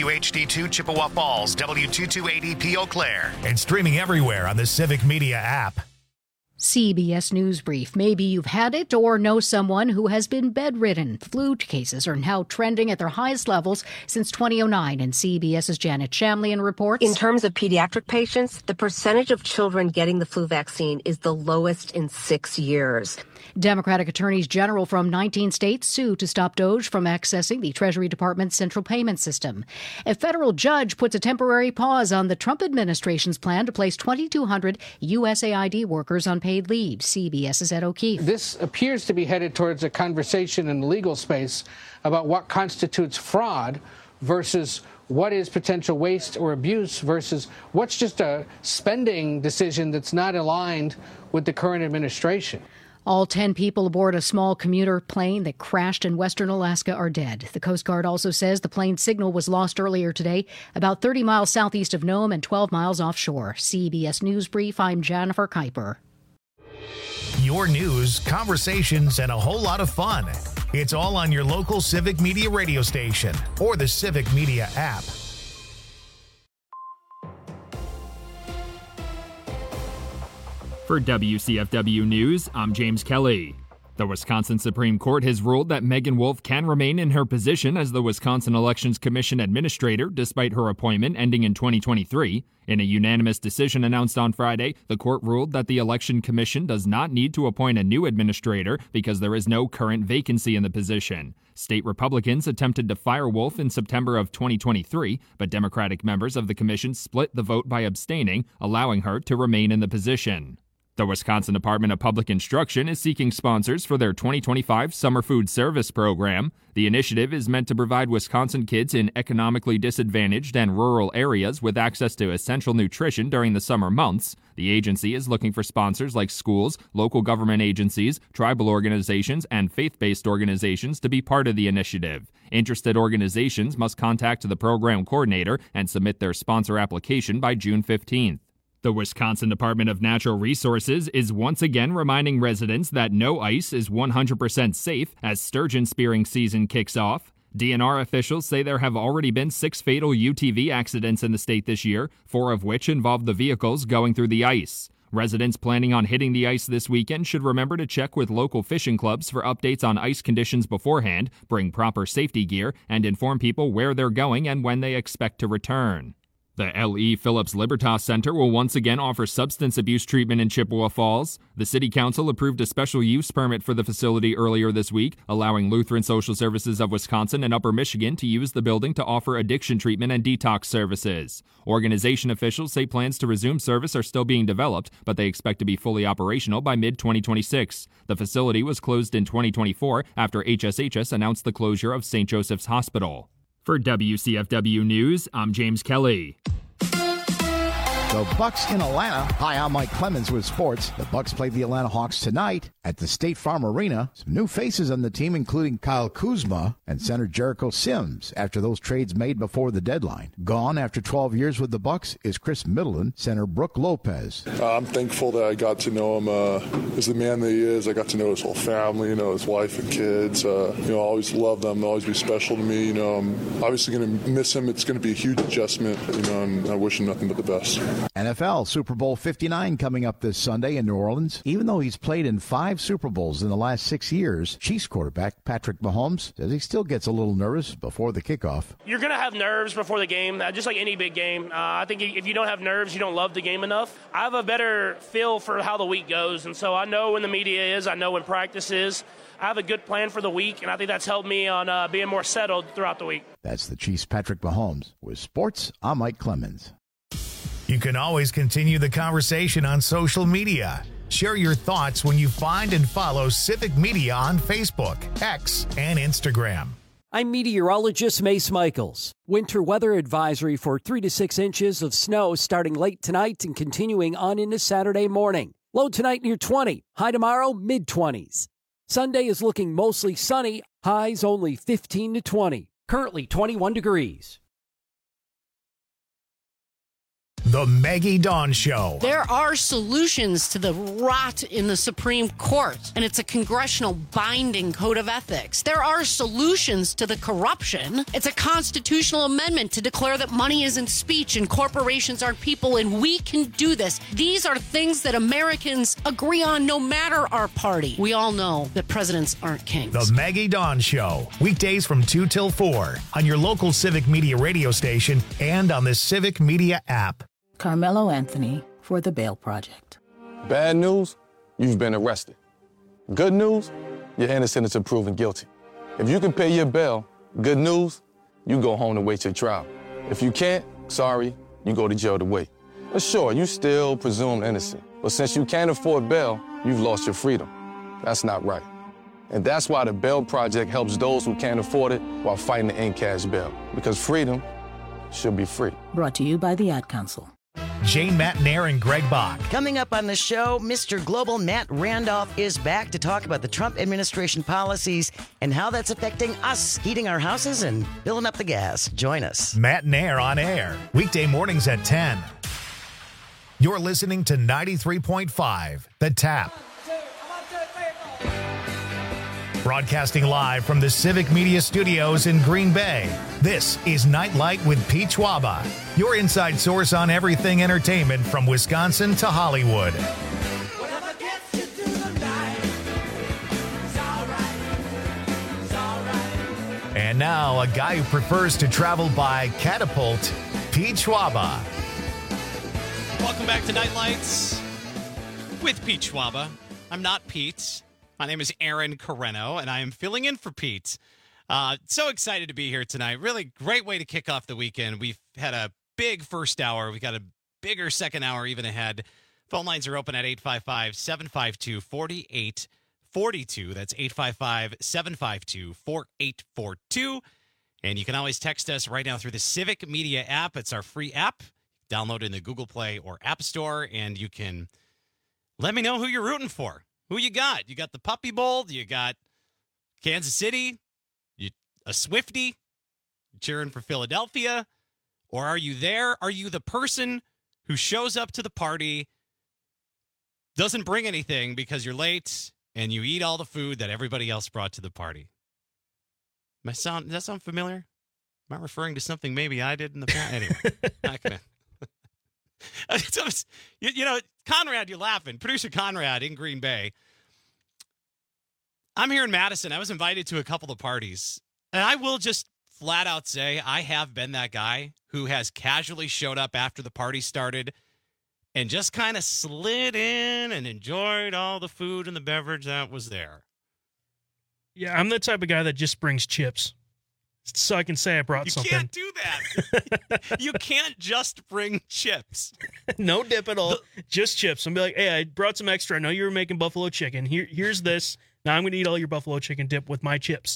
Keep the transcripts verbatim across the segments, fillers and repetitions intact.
W H D two Chippewa Falls, W two two eight zero P Eau Claire, and streaming everywhere on the Civic Media app. C B S News Brief. Maybe you've had it or know someone who has been bedridden. Flu cases are now trending at their highest levels since two thousand nine, and CBS's Janet Shamlian reports. In terms of pediatric patients, the percentage of children getting the flu vaccine is the lowest in six years. Democratic attorneys general from nineteen states sue to stop DOJ from accessing the Treasury Department's central payment system. A federal judge puts a temporary pause on the Trump administration's plan to place twenty-two hundred U S A I D workers on paid leave. CBS's Ed O'Keefe. This appears to be headed towards a conversation in the legal space about what constitutes fraud versus what is potential waste or abuse versus what's just a spending decision that's not aligned with the current administration. All ten people aboard a small commuter plane that crashed in western Alaska are dead. The Coast Guard also says the plane's signal was lost earlier today, about thirty miles southeast of Nome and twelve miles offshore. C B S News Brief, I'm Jennifer Kuiper. Your news, conversations, and a whole lot of fun. It's all on your local Civic Media radio station or the Civic Media app. For W C F W News, I'm James Kelly. The Wisconsin Supreme Court has ruled that Megan Wolf can remain in her position as the Wisconsin Elections Commission Administrator despite her appointment ending in twenty twenty-three. In a unanimous decision announced on Friday, the court ruled that the Election Commission does not need to appoint a new administrator because there is no current vacancy in the position. State Republicans attempted to fire Wolf in September of twenty twenty-three, but Democratic members of the commission split the vote by abstaining, allowing her to remain in the position. The Wisconsin Department of Public Instruction is seeking sponsors for their twenty twenty-five Summer Food Service Program. The initiative is meant to provide Wisconsin kids in economically disadvantaged and rural areas with access to essential nutrition during the summer months. The agency is looking for sponsors like schools, local government agencies, tribal organizations, and faith-based organizations to be part of the initiative. Interested organizations must contact the program coordinator and submit their sponsor application by June fifteenth. The Wisconsin Department of Natural Resources is once again reminding residents that no ice is one hundred percent safe as sturgeon spearing season kicks off. D N R officials say there have already been six fatal U T V accidents in the state this year, four of which involved the vehicles going through the ice. Residents planning on hitting the ice this weekend should remember to check with local fishing clubs for updates on ice conditions beforehand, bring proper safety gear, and inform people where they're going and when they expect to return. The L E. Phillips Libertas Center will once again offer substance abuse treatment in Chippewa Falls. The City Council approved a special use permit for the facility earlier this week, allowing Lutheran Social Services of Wisconsin and Upper Michigan to use the building to offer addiction treatment and detox services. Organization officials say plans to resume service are still being developed, but they expect to be fully operational by mid twenty twenty-six. The facility was closed in twenty twenty-four after H S H S announced the closure of Saint Joseph's Hospital. For W C F W News, I'm James Kelly. The Bucks in Atlanta. Hi, I'm Mike Clemens with sports. The Bucks play the Atlanta Hawks tonight at the State Farm Arena. Some new faces on the team, including Kyle Kuzma and center Jericho Sims, after those trades made before the deadline. Gone after twelve years with the Bucks is Chris Middleton, center Brooke Lopez. Uh, I'm thankful that I got to know him uh, as the man that he is. I got to know his whole family, you know, his wife and kids. Uh, you know, I always love them. They'll always be special to me. You know, I'm obviously going to miss him. It's going to be a huge adjustment, you know, and I wish him nothing but the best. N F L Super Bowl fifty-nine coming up this Sunday in New Orleans. Even though he's played in five Super Bowls in the last six years, Chiefs quarterback Patrick Mahomes says he still gets a little nervous before the kickoff. You're going to have nerves before the game, just like any big game. Uh, I think if you don't have nerves, you don't love the game enough. I have a better feel for how the week goes, and so I know when the media is, I know when practice is. I have a good plan for the week, and I think that's helped me on uh, being more settled throughout the week. That's the Chiefs' Patrick Mahomes. With sports, I'm Mike Clemens. You can always continue the conversation on social media. Share your thoughts when you find and follow Civic Media on Facebook, X, and Instagram. I'm meteorologist Mace Michaels. Winter weather advisory for three to six inches of snow starting late tonight and continuing on into Saturday morning. Low tonight near twenty. High tomorrow, mid-twenties. Sunday is looking mostly sunny. Highs only fifteen to twenty. Currently twenty-one degrees. The Maggie Dawn Show. There are solutions to the rot in the Supreme Court, and it's a congressional binding code of ethics. There are solutions to the corruption. It's a constitutional amendment to declare that money isn't speech and corporations aren't people, and we can do this. These are things that Americans agree on no matter our party. We all know that presidents aren't kings. The Maggie Dawn Show. Weekdays from two till four on your local Civic Media radio station and on the Civic Media app. Carmelo Anthony for the Bail Project. Bad news, you've been arrested. Good news, you're innocent until proven guilty. If you can pay your bail, good news, you go home to wait your trial. If you can't, sorry, you go to jail to wait. But sure, you still presumed innocent. But since you can't afford bail, you've lost your freedom. That's not right. And that's why the Bail Project helps those who can't afford it while fighting to end cash bail. Because freedom should be free. Brought to you by the Ad Council. Jane Matnair and Greg Bach. Coming up on the show, Mister Global Matt Randolph is back to talk about the Trump administration policies and how that's affecting us, heating our houses and filling up the gas. Join us. Matnair on air, weekday mornings at ten. You're listening to ninety-three point five, The Tap. Broadcasting live from the Civic Media Studios in Green Bay, this is Nightlight with Pete Schwaba, your inside source on everything entertainment from Wisconsin to Hollywood. And now, a guy who prefers to travel by catapult, Pete Schwaba. Welcome back to Nightlights with Pete Schwaba. I'm not Pete. My name is Aaron Carreno, and I am filling in for Pete. Uh, so excited to be here tonight. Really great way to kick off the weekend. We've had a big first hour. We've got a bigger second hour even ahead. Phone lines are open at eight five five, seven five two, four eight four two. That's eight five five, seven five two, four eight four two. And you can always text us right now through the Civic Media app. It's our free app. Download it in the Google Play or App Store, and you can let me know who you're rooting for. Who you got? You got the Puppy Bowl? You got Kansas City? You a Swiftie? Cheering for Philadelphia? Or are you there? Are you the person who shows up to the party, doesn't bring anything because you're late, and you eat all the food that everybody else brought to the party? My sound, does that sound familiar? Am I referring to something maybe I did in the past? Anyway, not gonna. you, you know, Conrad, you're laughing. Producer Conrad in Green Bay. I'm here in Madison. I was invited to a couple of parties. And I will just flat out say I have been that guy who has casually showed up after the party started and just kind of slid in and enjoyed all the food and the beverage that was there. Yeah, I'm the type of guy that just brings chips. So I can say I brought you something. You can't do that. You can't just bring chips. No dip at all. The, just chips. I'm be like, hey, I brought some extra. I know you were making buffalo chicken. Here, here's this. Now I'm going to eat all your buffalo chicken dip with my chips.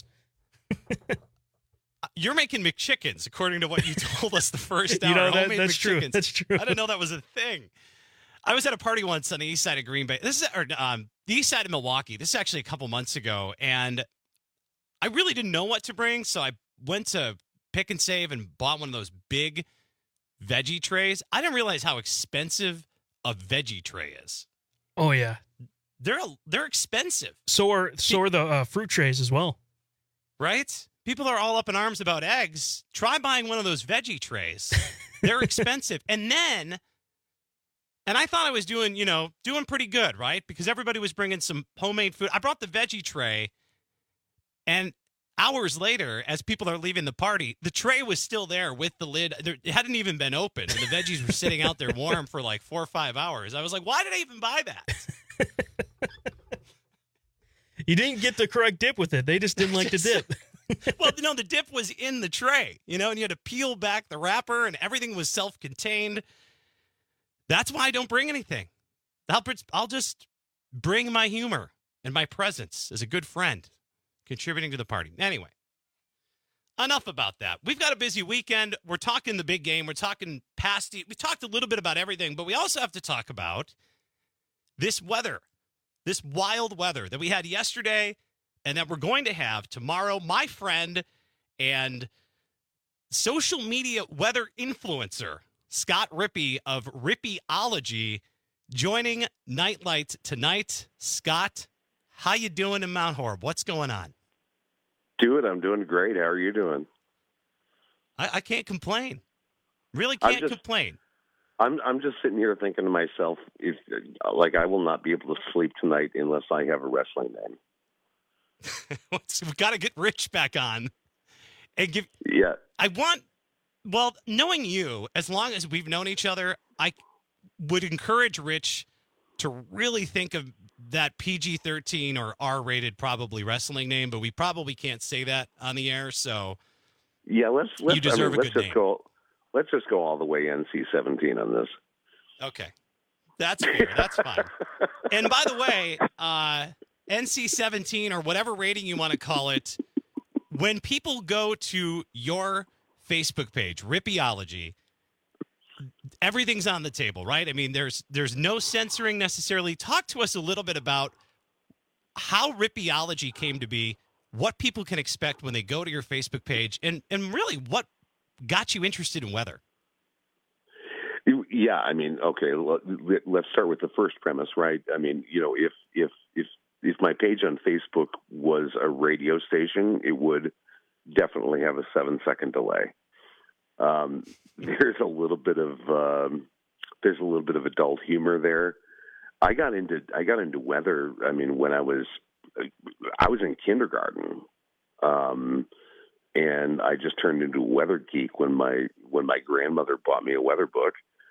You're making McChickens, according to what you told us the first hour. You know, that, Homemade that's McChickens. true. That's true. I didn't know that was a thing. I was at a party once on the east side of Green Bay. This is or, um, the east side of Milwaukee. This is actually a couple months ago, and I really didn't know what to bring, so I went to Pick and Save and bought one of those big veggie trays. I didn't realize how expensive a veggie tray is. Oh yeah, they're they're expensive. So are so are the uh, fruit trays as well, right? People are all up in arms about eggs. Try buying one of those veggie trays. They're expensive, and then, and I thought I was doing you know doing pretty good, right? Because everybody was bringing some homemade food. I brought the veggie tray, and hours later, as people are leaving the party, the tray was still there with the lid. There, it hadn't even been opened, and the veggies were sitting out there warm for like four or five hours. I was like, why did I even buy that? You didn't get the correct dip with it. They just didn't like the dip. Well, you know, the dip was in the tray, you know, and you had to peel back the wrapper, and everything was self-contained. That's why I don't bring anything. I'll, I'll just bring my humor and my presence as a good friend, contributing to the party. Anyway, enough about that. We've got a busy weekend. We're talking the big game. We're talking past. We talked a little bit about everything, but we also have to talk about this weather, this wild weather that we had yesterday and that we're going to have tomorrow. My friend and social media weather influencer, Scott Rippey of Rippeyology, joining Nightlight tonight. Scott, how you doing in Mount Horeb? What's going on? Dude, I'm doing great. How are you doing? I, I can't complain. Really can't just, complain. I'm I'm just sitting here thinking to myself, if like I will not be able to sleep tonight unless I have a wrestling name. We've got to get Rich back on and give. Yeah, I want. Well, knowing you, as long as we've known each other, I would encourage Rich to really think of that P G thirteen or R-rated probably wrestling name, but we probably can't say that on the air. So yeah, let's let's you deserve I mean, a let's good just name. go. Let's just go all the way N C seventeen on this. Okay. That's fair. That's fine. And by the way, uh, N C seventeen or whatever rating you want to call it, when people go to your Facebook page, Rippeyology, everything's on the table, right? I mean, there's there's no censoring necessarily. Talk to us a little bit about how Rippeyology came to be, what people can expect when they go to your Facebook page, and, and really what got you interested in weather. Yeah, I mean, okay, let's start with the first premise, right? I mean, you know, if if if if my page on Facebook was a radio station, it would definitely have a seven-second delay. Um, there's a little bit of um, there's a little bit of adult humor there. I got into I got into weather. I mean, when I was I was in kindergarten. Um, And I just turned into a weather geek when my when my grandmother bought me a weather book,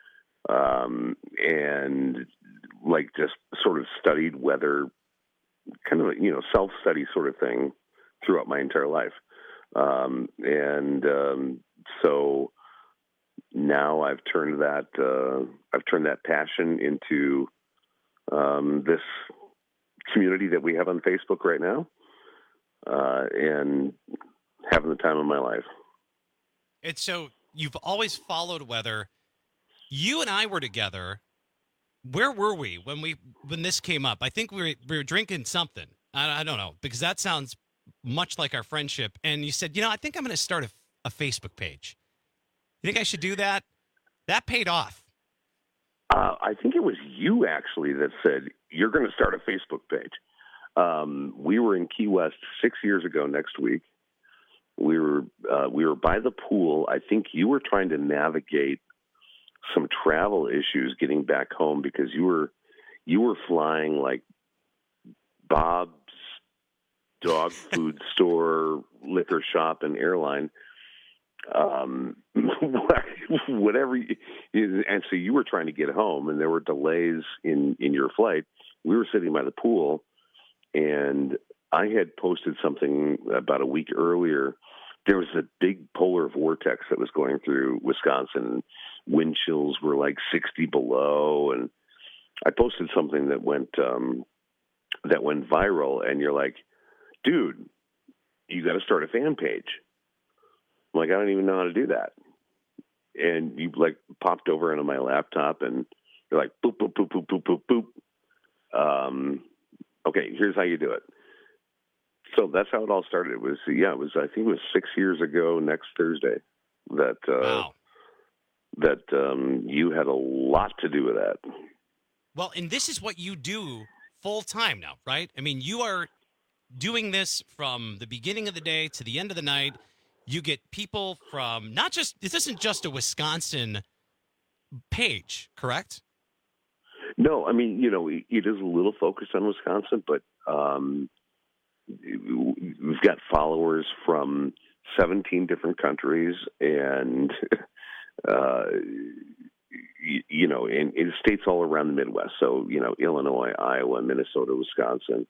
um, and like just sort of studied weather, kind of you know self study sort of thing throughout my entire life, um, and um, so now I've turned that uh, I've turned that passion into um, this community that we have on Facebook right now, uh, and having the time of my life. And so you've always followed weather. You and I were together. Where were we when we when this came up? I think we were, we were drinking something. I, I don't know, because that sounds much like our friendship. And you said, you know, I think I'm going to start a, a Facebook page. You think I should do that? That paid off. Uh, I think it was you, actually, that said, you're going to start a Facebook page. Um, we were in Key West six years ago next week. We were uh, we were by the pool. I think you were trying to navigate some travel issues getting back home because you were you were flying like Bob's dog food store, liquor shop, and airline. Um, whatever. You, and so you were trying to get home, and there were delays in, in your flight. We were sitting by the pool, and I had posted something about a week earlier. There was a big polar vortex that was going through Wisconsin. Wind chills were like sixty below, and I posted something that went um, that went viral. And you're like, "Dude, you got to start a fan page." I'm like, "I don't even know how to do that." And you like popped over into my laptop, and you're like, "Boop boop boop boop boop boop boop." Um, okay, here's how you do it. So that's how it all started. It was, yeah, it was, I think it was six years ago next Thursday that, uh, wow. that, um, you had a lot to do with that. Well, and this is what you do full time now, right? I mean, you are doing this from the beginning of the day to the end of the night. You get people from not just, this isn't just a Wisconsin page, correct? No, I mean, you know, it is a little focused on Wisconsin, but, um, we've got followers from seventeen different countries, and uh, you, you know, in, in states all around the Midwest. So, you know, Illinois, Iowa, Minnesota, Wisconsin.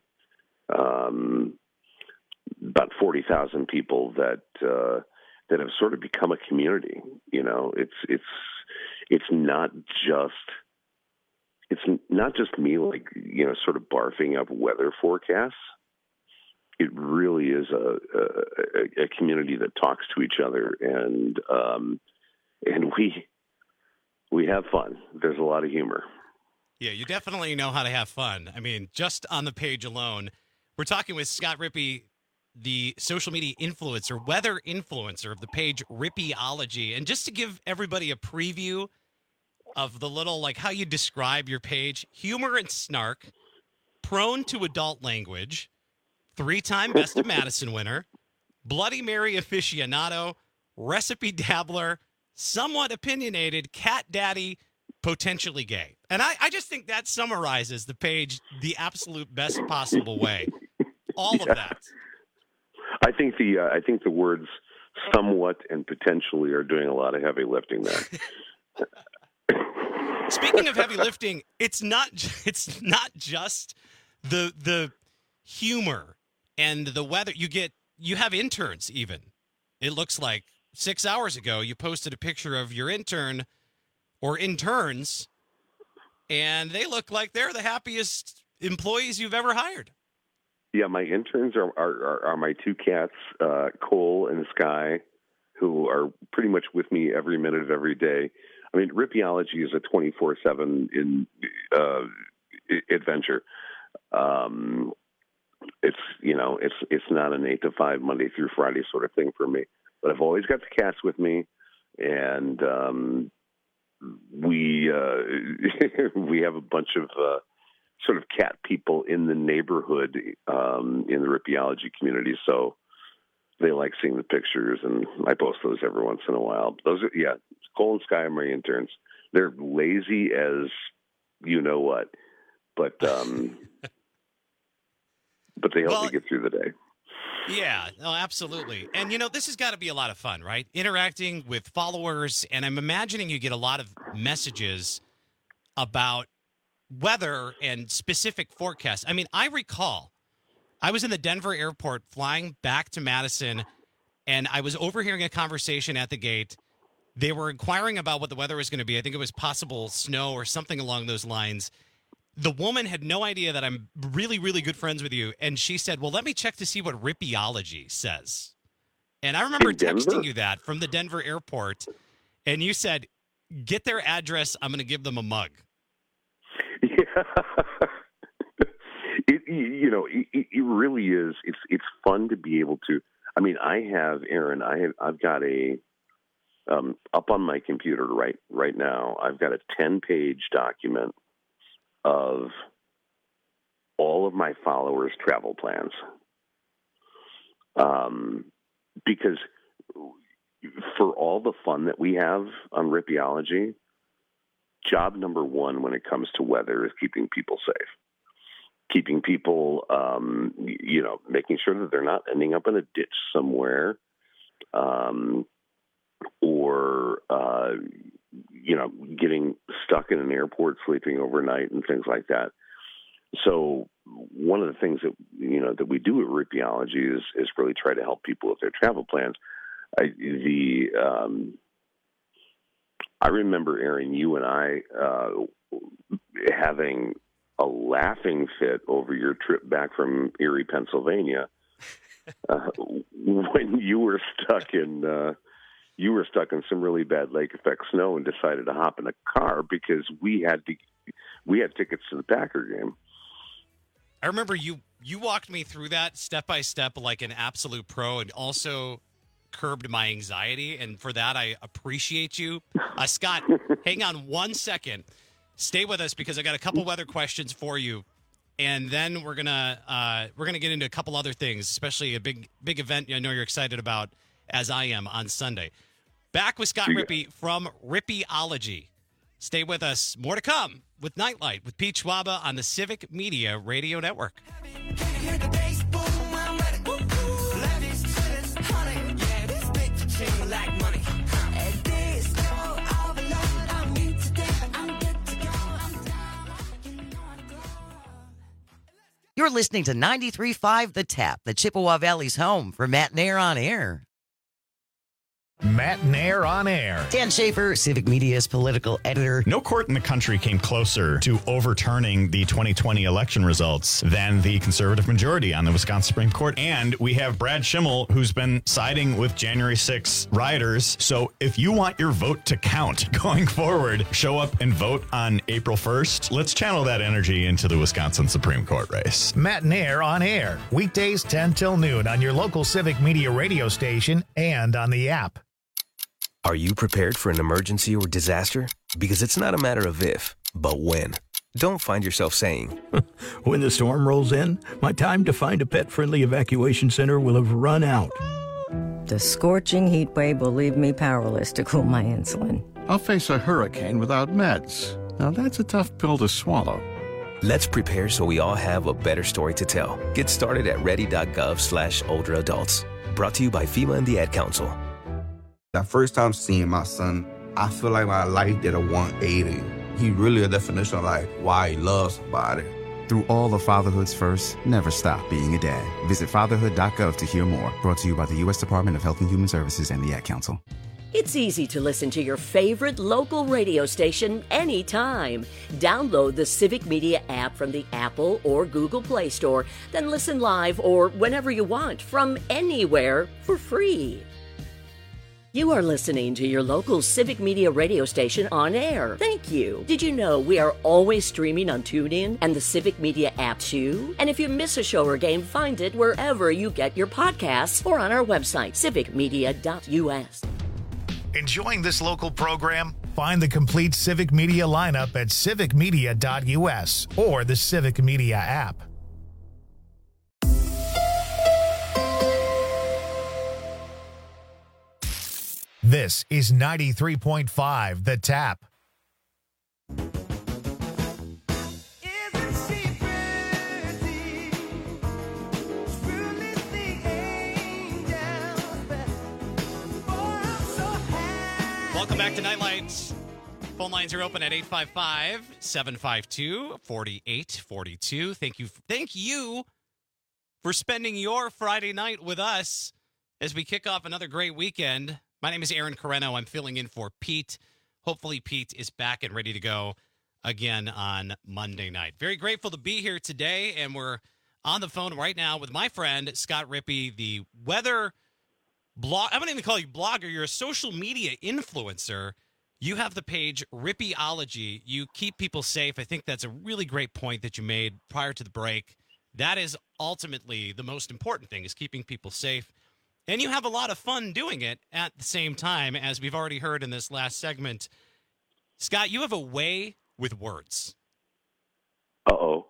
Um, about forty thousand people that uh, that have sort of become a community. You know, it's it's it's not just it's not just me, like, you know, sort of barfing up weather forecasts. It really is a, a, a community that talks to each other, and um, and we we have fun. There's a lot of humor. Yeah, you definitely know how to have fun. I mean, just on the page alone, we're talking with Scott Rippey the social media influencer, weather influencer of the page Rippyology. And just to give everybody a preview of the little, like how you describe your page, humor and snark, prone to adult language, three-time Best of Madison winner, Bloody Mary aficionado, recipe dabbler, somewhat opinionated, cat daddy, potentially gay. And I, I just think that summarizes the page the absolute best possible way. All yeah. of that. I think the uh, I think the words somewhat and potentially are doing a lot of heavy lifting there. Speaking of heavy lifting, it's not it's not just the the humor and the weather. You get you have interns even. It looks like six hours ago you posted a picture of your intern or interns, and they look like they're the happiest employees you've ever hired. Yeah, my interns are are, are my two cats, uh, Cole and Sky, who are pretty much with me every minute of every day. I mean, Rippyology is a twenty-four seven in uh, adventure. Um, it's you know, it's it's not an eight to five Monday through Friday sort of thing for me. But I've always got the cats with me, and um, we uh, we have a bunch of uh, sort of cat people in the neighborhood um, in the Rippyology community. So they like seeing the pictures, and I post those every once in a while. Those are, yeah, Cole and Sky are my interns. They're lazy as you know what, but um, but they help well, me get through the day. Yeah, no, absolutely. And, you know, this has got to be a lot of fun, right? Interacting with followers, and I'm imagining you get a lot of messages about weather and specific forecasts. I mean, I recall I was in the Denver airport flying back to Madison, and I was overhearing a conversation at the gate. They were inquiring about what the weather was going to be. I think it was possible snow or something along those lines. The woman had no idea that I'm really, really good friends with you, and she said, well, let me check to see what Rippyology says. And I remember texting you that from the Denver airport, and you said, get their address. I'm going to give them a mug. Yeah. it, you know, it, it really is. It's it's fun to be able to. I mean, I have, Aaron, I have, I've got a, um, up on my computer right right now, I've got a ten-page document of all of my followers' travel plans. Um, because for all the fun that we have on Rippyology, job number one when it comes to weather is keeping people safe. Keeping people, um, you know, making sure that they're not ending up in a ditch somewhere, um, or, uh, you know, getting stuck in an airport, sleeping overnight and things like that. So one of the things that, you know, that we do at Rippyology is, is really try to help people with their travel plans. I, the, um, I remember, Aaron, you and I, uh, having a laughing fit over your trip back from Erie, Pennsylvania, uh, when you were stuck in, uh, you were stuck in some really bad lake effect snow and decided to hop in a car because we had to, we had tickets to the Packer game. I remember you, you walked me through that step by step like an absolute pro, and also curbed my anxiety. And for that, I appreciate you. Uh, Scott, hang on one second. Stay with us because I got a couple weather questions for you. And then we're going to, uh, we're going to get into a couple other things, especially a big, big event I know you're excited about, as I am, on Sunday. Back with Scott Rippey from Rippyology. Stay with us. More to come with Nightlight with Pete Schwaba on the Civic Media Radio Network. You're listening to ninety-three point five The Tap, the Chippewa Valley's home for Matt Nair on air. Matt Nair on air. Dan Schaefer, Civic Media's political editor. No court in the country came closer to overturning the twenty twenty election results than the conservative majority on the Wisconsin Supreme Court. And we have Brad Schimmel, who's been siding with January sixth rioters. So if you want your vote to count going forward, show up and vote on April first. Let's channel that energy into the Wisconsin Supreme Court race. Matt Nair on air. Weekdays ten till noon on your local Civic Media radio station and on the app. Are you prepared for an emergency or disaster? Because it's not a matter of if, but when. Don't find yourself saying, when the storm rolls in, my time to find a pet-friendly evacuation center will have run out. The scorching heat wave will leave me powerless to cool my insulin. I'll face a hurricane without meds. Now that's a tough pill to swallow. Let's prepare so we all have a better story to tell. Get started at ready.gov slash older adults. Brought to you by FEMA and the Ad Council. The first time seeing my son, I feel like my life did a one eighty. He really a definition of like why he loves somebody. Through all of fatherhood's first, never stop being a dad. Visit fatherhood dot gov to hear more. Brought to you by the U S Department of Health and Human Services and the Ad Council. It's easy to listen to your favorite local radio station anytime. Download the Civic Media app from the Apple or Google Play Store, then listen live or whenever you want from anywhere for free. You are listening to your local Civic Media radio station on air. Thank you. Did you know we are always streaming on TuneIn and the Civic Media app too? And if you miss a show or game, find it wherever you get your podcasts or on our website, civic media dot u s. Enjoying this local program? Find the complete Civic Media lineup at civic media dot u s or the Civic Media app. This is ninety-three point five The Tap. Welcome back to Nightlights. Phone lines are open at eight five five, seven five two, four eight four two. Thank you. Thank you for spending your Friday night with us as we kick off another great weekend. My name is Aaron Carreno. I'm filling in for Pete. Hopefully Pete is back and ready to go again on Monday night. Very grateful to be here today, and we're on the phone right now with my friend Scott Rippey, the weather blog. I'm going to even call you blogger. You're a social media influencer. You have the page Rippeyology. You keep people safe. I think that's a really great point that you made prior to the break. That is ultimately the most important thing, is keeping people safe. And you have a lot of fun doing it at the same time, as we've already heard in this last segment. Scott, you have a way with words. Uh-oh.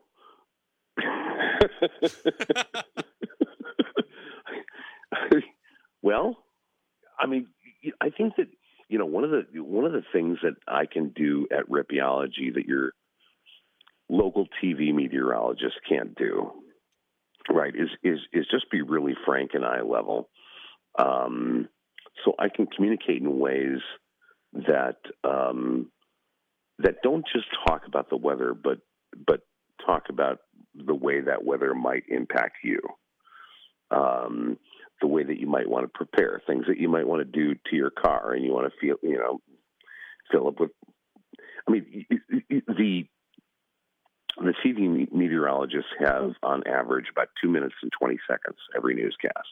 Well, I mean, I think that, you know, one of the one of the things that I can do at Rippeyology that your local T V meteorologist can't do, right, is is is just be really frank and eye level. Um, so I can communicate in ways that um, that don't just talk about the weather, but but talk about the way that weather might impact you, um, the way that you might want to prepare, things that you might want to do to your car, and you want to feel, you know, fill up with. I mean, the the T V meteorologists have on average about two minutes and twenty seconds every newscast.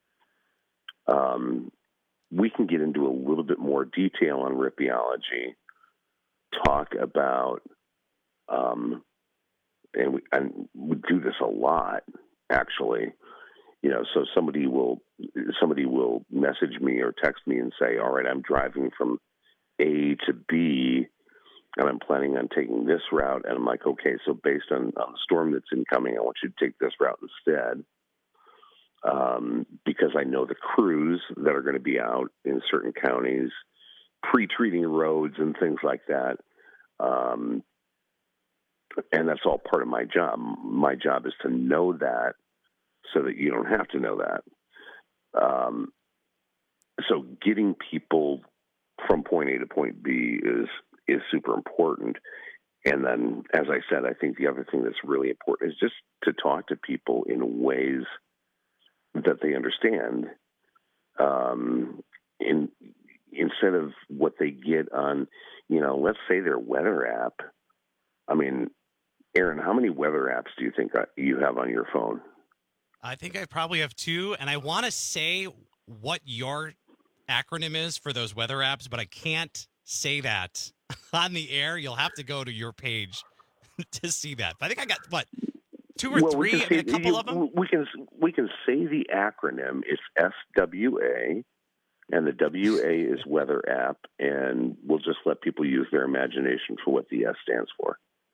Um, we can get into a little bit more detail on Rippeyology, talk about, um, and we, and we do this a lot, actually. You know, so somebody will somebody will message me or text me and say, "All right, I'm driving from A to B, and I'm planning on taking this route." And I'm like, "Okay, so based on, on the storm that's incoming, I want you to take this route instead." Um, because I know the crews that are going to be out in certain counties, pre-treating roads and things like that. Um, and that's all part of my job. My job is to know that so that you don't have to know that. Um, so getting people from point A to point B is, is super important. And then, as I said, I think the other thing that's really important is just to talk to people in ways that they understand, um, in instead of what they get on, you know, let's say their weather app. I mean, Aaron, how many weather apps do you think you have on your phone? I think I probably have two, and I want to say what your acronym is for those weather apps, but I can't say that on the air. You'll have to go to your page to see that. But I think I got, what, two or well, three, we I mean, a couple you, of them? We can, we can say the acronym. It's S W A, and the W A is weather app, and we'll just let people use their imagination for what the S stands for.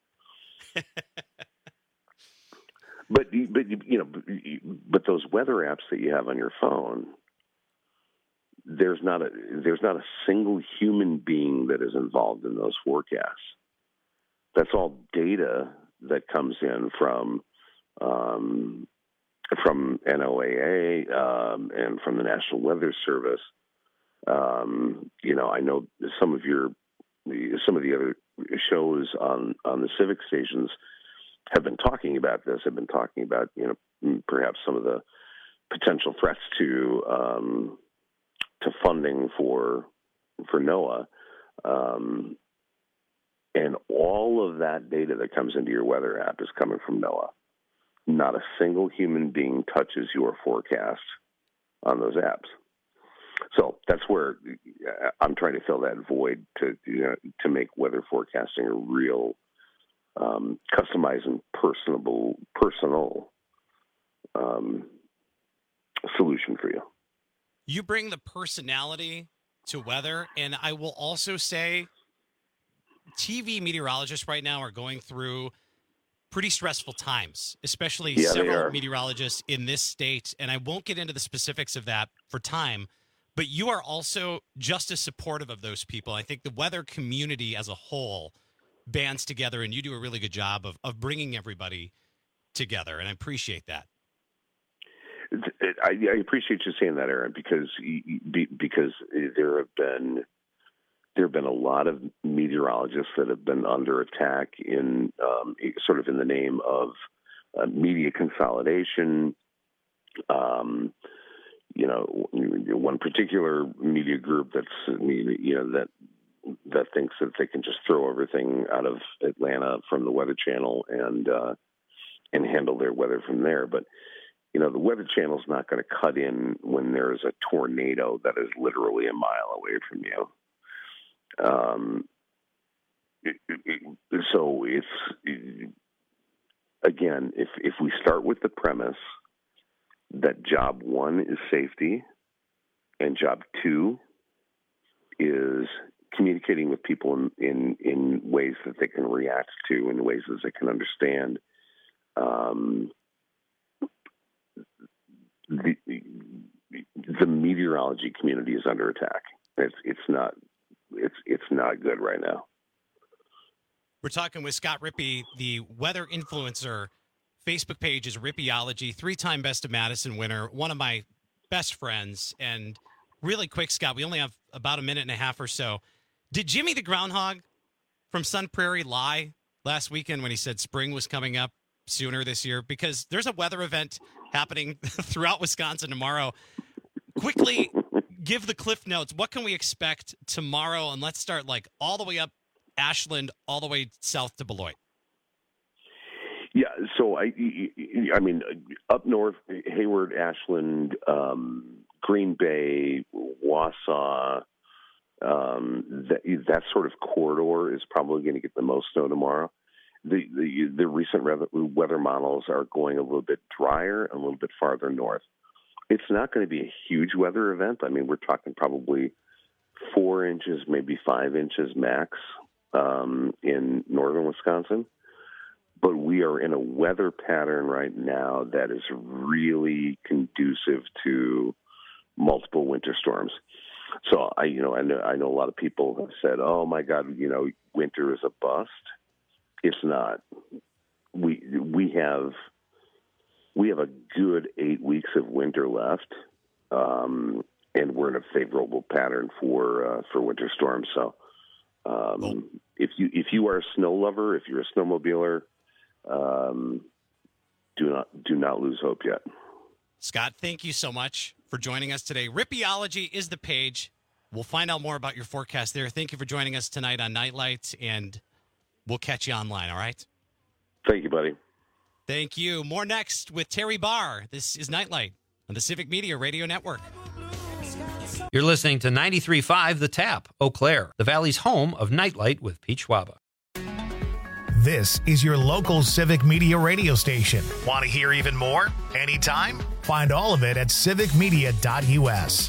But, but you know, but those weather apps that you have on your phone, there's not a there's not a single human being that is involved in those forecasts. That's all data that comes in from um, from N O A A um, and from the National Weather Service. Um, you know, I know some of your some of the other shows on on the civic stations have been talking about this, have been talking about, you know, perhaps some of the potential threats to um, to funding for for NOAA. Um, and all of that data that comes into your weather app is coming from NOAA. Not a single human being touches your forecast on those apps. So that's where I'm trying to fill that void to, you know, to make weather forecasting a real Um, customized and personable, personal um, solution for you. You bring the personality to weather, and I will also say T V meteorologists right now are going through pretty stressful times, especially yeah, several meteorologists in this state, and I won't get into the specifics of that for time, but you are also just as supportive of those people. I think the weather community as a whole bands together, and you do a really good job of, of bringing everybody together, and I appreciate that. I, I appreciate you saying that, Aaron, because because there have been there have been a lot of meteorologists that have been under attack in um, sort of in the name of uh, media consolidation. Um, you know, one particular media group that's you know that. that thinks that they can just throw everything out of Atlanta from the Weather Channel and uh, and handle their weather from there. But, you know, the Weather Channel is not going to cut in when there's a tornado that is literally a mile away from you. Um, it, it, so it's, it, again, if, if we start with the premise that job one is safety and job two is communicating with people in, in, in ways that they can react to, in ways that they can understand. Um, the, the meteorology community is under attack. It's it's not it's it's not good right now. We're talking with Scott Rippey, the weather influencer. Facebook page is Rippeyology, three-time Best of Madison winner, one of my best friends. And really quick, Scott, we only have about a minute and a half or so. Did Jimmy the Groundhog from Sun Prairie lie last weekend when he said spring was coming up sooner this year? Because there's a weather event happening throughout Wisconsin tomorrow. Quickly give the cliff notes. What can we expect tomorrow? And let's start like all the way up Ashland, all the way south to Beloit. Yeah, so I, I mean, up north, Hayward, Ashland, um, Green Bay, Wausau, um, that that sort of corridor is probably going to get the most snow tomorrow. The, the the recent weather models are going a little bit drier, a little bit farther north. It's not going to be a huge weather event. I mean, we're talking probably four inches, maybe five inches max um, in northern Wisconsin. But we are in a weather pattern right now that is really conducive to multiple winter storms. So I, you know, I know, I know a lot of people have said, "Oh my God, you know, winter is a bust." It's not. We we have we have a good eight weeks of winter left, um, and we're in a favorable pattern for uh, for winter storms. So, um, oh. if you if you are a snow lover, if you're a snowmobiler, um, do not do not lose hope yet. Scott, thank you so much for for joining us today. Rippeology is the page. We'll find out more about your forecast there. Thank you for joining us tonight on Nightlight, and we'll catch you online, all right? Thank you, buddy. Thank you. More next with Terry Barr. This is Nightlight on the Civic Media Radio Network. You're listening to ninety-three point five The Tap, Eau Claire, the Valley's home of Nightlight with Pete Schwaba. This is your local Civic Media radio station. Want to hear even more? Anytime? Find all of it at civic media dot u s.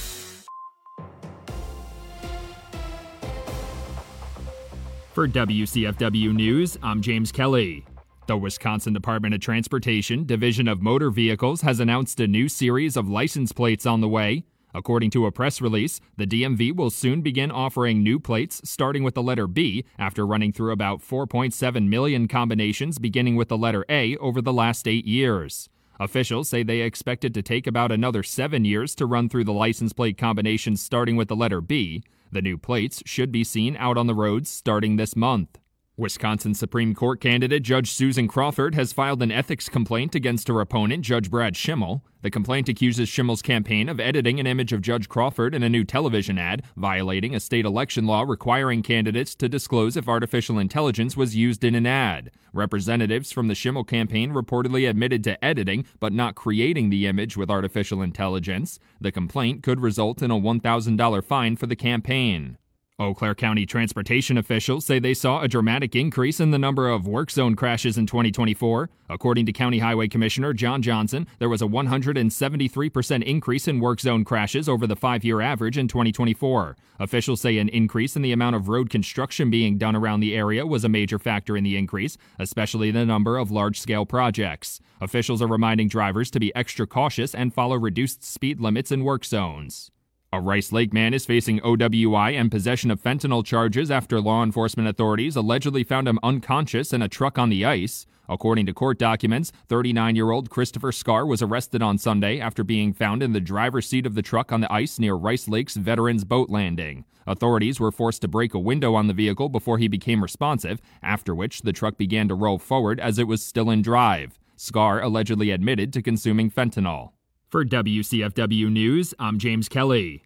For W C F W News, I'm James Kelly. The Wisconsin Department of Transportation Division of Motor Vehicles has announced a new series of license plates on the way. According to a press release, the D M V will soon begin offering new plates starting with the letter B after running through about four point seven million combinations beginning with the letter A over the last eight years. Officials say they expect it to take about another seven years to run through the license plate combinations starting with the letter B. The new plates should be seen out on the roads starting this month. Wisconsin Supreme Court candidate Judge Susan Crawford has filed an ethics complaint against her opponent, Judge Brad Schimmel. The complaint accuses Schimmel's campaign of editing an image of Judge Crawford in a new television ad, violating a state election law requiring candidates to disclose if artificial intelligence was used in an ad. Representatives from the Schimmel campaign reportedly admitted to editing, but not creating the image with artificial intelligence. The complaint could result in a one thousand dollars fine for the campaign. Eau Claire County transportation officials say they saw a dramatic increase in the number of work zone crashes in twenty twenty-four. According to County Highway Commissioner John Johnson, there was a one hundred seventy-three percent increase in work zone crashes over the five-year average in twenty twenty-four. Officials say an increase in the amount of road construction being done around the area was a major factor in the increase, especially the number of large-scale projects. Officials are reminding drivers to be extra cautious and follow reduced speed limits in work zones. A Rice Lake man is facing O W I and possession of fentanyl charges after law enforcement authorities allegedly found him unconscious in a truck on the ice. According to court documents, thirty-nine-year-old Christopher Scar was arrested on Sunday after being found in the driver's seat of the truck on the ice near Rice Lake's Veterans Boat Landing. Authorities were forced to break a window on the vehicle before he became responsive, after which the truck began to roll forward as it was still in drive. Scar allegedly admitted to consuming fentanyl. For W C F W News, I'm James Kelly.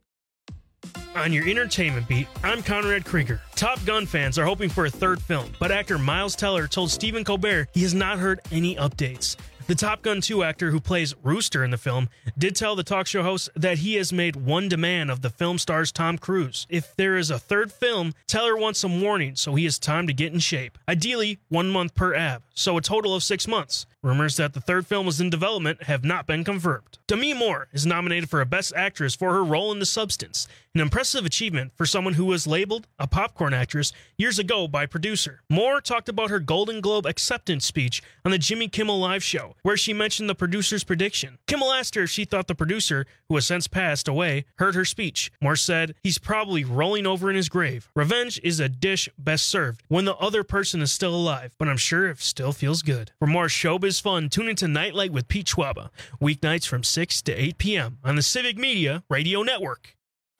On your entertainment beat, I'm Conrad Krieger. Top Gun fans are hoping for a third film, but actor Miles Teller told Stephen Colbert he has not heard any updates. The Top Gun two actor who plays Rooster in the film did tell the talk show host that he has made one demand of the film star's Tom Cruise. If there is a third film, Teller wants some warning, so he has time to get in shape. Ideally, one month per ab, so a total of six months. Rumors that the third film is in development have not been confirmed. Demi Moore is nominated for a Best Actress for her role in The Substance, an impressive achievement for someone who was labeled a popcorn actress years ago by producer. Moore talked about her Golden Globe acceptance speech on the Jimmy Kimmel Live show, where she mentioned the producer's prediction. Kimmel asked her if she thought the producer, who has since passed away, heard her speech. Moore said, "He's probably rolling over in his grave. Revenge is a dish best served when the other person is still alive, but I'm sure it still feels good." For more showbiz fun, tune into Nightlight with Pete Schwaba, weeknights from six to eight p.m. on the Civic Media Radio Network.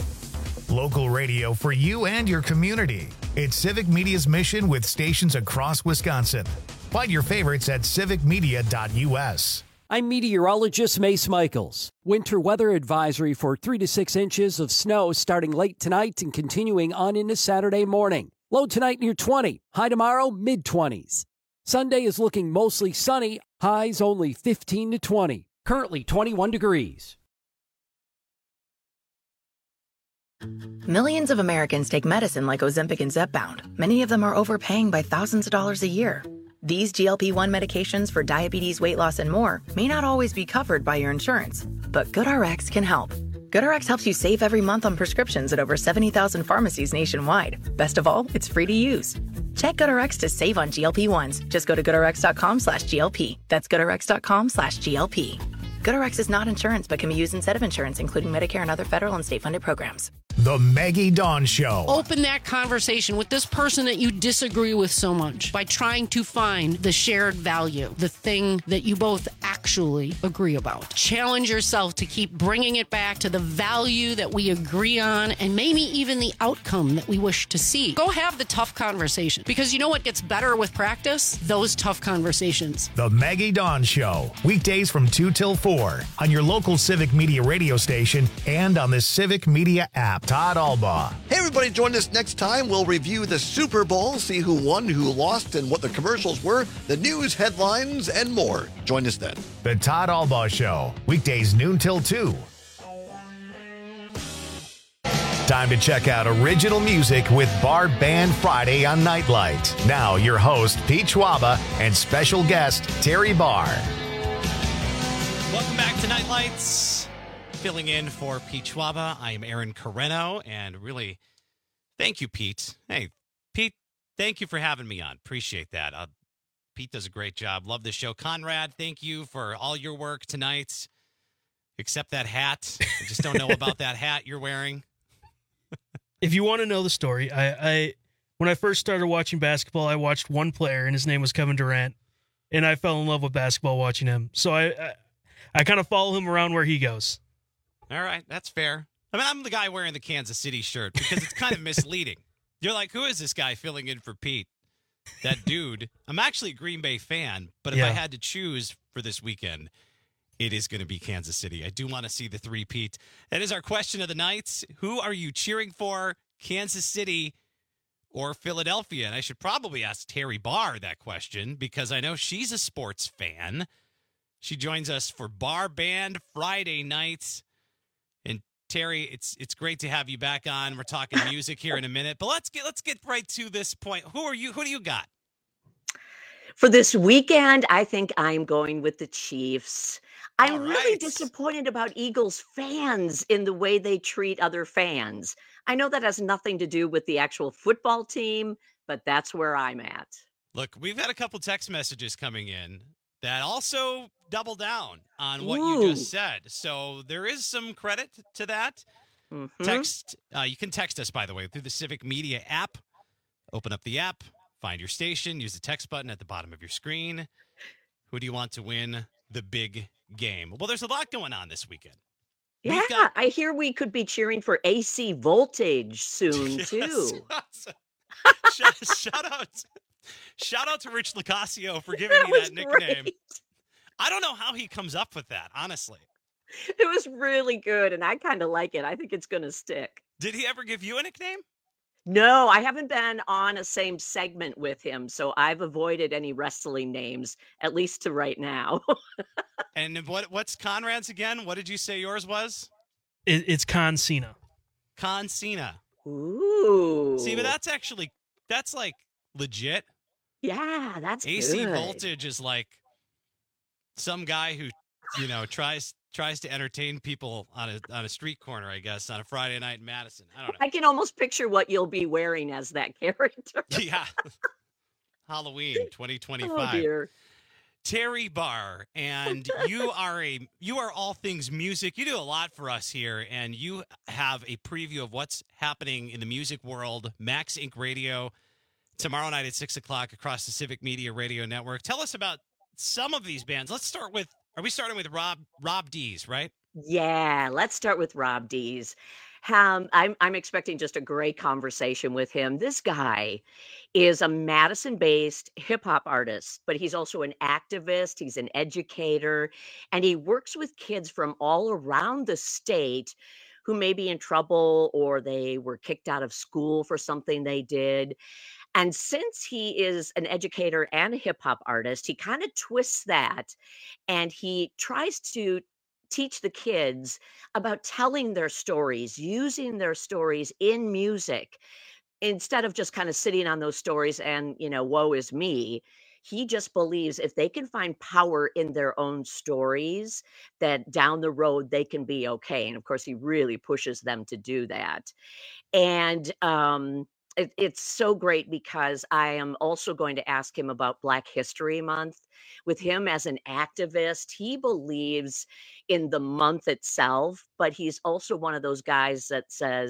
Local radio for you and your community. It's Civic Media's mission with stations across Wisconsin. Find your favorites at civic media dot u s. I'm meteorologist Mace Michaels. Winter weather advisory for three to six inches of snow starting late tonight and continuing on into Saturday morning. Low tonight near twenty. High tomorrow, mid-twenties. Sunday is looking mostly sunny. Highs only fifteen to twenty. Currently twenty-one degrees. Millions of Americans take medicine like Ozempic and Zepbound. Many of them are overpaying by thousands of dollars a year. These G L P one medications for diabetes, weight loss, and more may not always be covered by your insurance, but GoodRx can help. GoodRx helps you save every month on prescriptions at over seventy thousand pharmacies nationwide. Best of all, it's free to use. Check GoodRx to save on G L P ones. Just go to goodrx.com slash GLP. That's goodrx.com slash GLP. GoodRx is not insurance but can be used instead of insurance, including Medicare and other federal and state-funded programs. The Maggie Dawn Show. Open that conversation with this person that you disagree with so much by trying to find the shared value, the thing that you both actually agree about. Challenge yourself to keep bringing it back to the value that we agree on and maybe even the outcome that we wish to see. Go have the tough conversation, because you know what gets better with practice? Those tough conversations. The Maggie Dawn Show. Weekdays from two till four on your local Civic Media radio station and on the Civic Media app. Todd Albaugh. Hey, everybody, join us next time. We'll review the Super Bowl, see who won, who lost, and what the commercials were, the news headlines, and more. Join us then. The Todd Albaugh Show. Weekdays noon till two. Time to check out original music with Bar Band Friday on Nightlight. Now, your host, Pete Schwaba, and special guest, Terry Barr. Welcome back to Nightlights. Filling in for Pete Schwaba, I am Aaron Carreno, and really, thank you, Pete. Hey, Pete, thank you for having me on. Appreciate that. Uh, Pete does a great job. Love the show. Conrad, thank you for all your work tonight, except that hat. I just don't know about that hat you're wearing. If you want to know the story, I, I when I first started watching basketball, I watched one player, and his name was Kevin Durant, and I fell in love with basketball watching him. So I, I, I kind of follow him around where he goes. All right, that's fair. I mean, I'm the guy wearing the Kansas City shirt because it's kind of misleading. You're like, who is this guy filling in for Pete? That dude. I'm actually a Green Bay fan, but if Yeah. I had to choose for this weekend, it is going to be Kansas City. I do want to see the three-peat. That is our question of the night. Who are you cheering for, Kansas City or Philadelphia? And I should probably ask Terry Barr that question because I know she's a sports fan. She joins us for Bar Band Friday nights. And Terry, it's it's great to have you back on. We're talking music here in a minute, but let's get let's get right to this point. Who are you? Who do you got? For this weekend, I think I'm going with the Chiefs. I'm All really right. disappointed about Eagles fans in the way they treat other fans. I know that has nothing to do with the actual football team, but that's where I'm at. Look, we've had a couple text messages coming in that also double down on what Ooh. you just said. So there is some credit to that. Mhm. Text, uh, you can text us, by the way, through the Civic Media app. Open up the app, find your station, use the text button at the bottom of your screen. Who do you want to win the big game? Well, there's a lot going on this weekend. Yeah, We've got- I hear we could be cheering for A C Voltage soon, Yes. too. shout, shout out, shout out to Rich Locasio for giving That me was that nickname. great. I don't know how he comes up with that, honestly. It was really good, and I kind of like it. I think it's going to stick. Did he ever give you a nickname? No, I haven't been on a same segment with him, so I've avoided any wrestling names, at least to right now. And what what's Conrad's again? What did you say yours was? It, it's Con Cena. Con Cena. Ooh. See, but that's actually that's like legit. Yeah, that's A C good. Voltage is like some guy who, you know, tries tries to entertain people on a on a street corner, I guess, on a Friday night in Madison. I don't know. I can almost picture what you'll be wearing as that character. Yeah. Halloween twenty twenty-five. Oh dear. Terry Barr, and you are a you are all things music. You do a lot for us here, and you have a preview of what's happening in the music world. Max Inc Radio tomorrow night at six o'clock across the Civic Media Radio Network. Tell us about some of these bands. Let's start with. Are we starting with Rob Rob D's, right? Yeah, let's start with Rob Dees. Um, I'm I'm expecting just a great conversation with him. This guy is a Madison-based hip hop artist, but he's also an activist. He's an educator, and he works with kids from all around the state who may be in trouble or they were kicked out of school for something they did. And since he is an educator and a hip hop artist, he kind of twists that and he tries to teach the kids about telling their stories, using their stories in music instead of just kind of sitting on those stories and, you know, woe is me. He just believes if they can find power in their own stories, that down the road they can be okay. And of course, he really pushes them to do that. And um, it, it's so great because I am also going to ask him about Black History Month. With him as an activist, he believes in the month itself, but he's also one of those guys that says,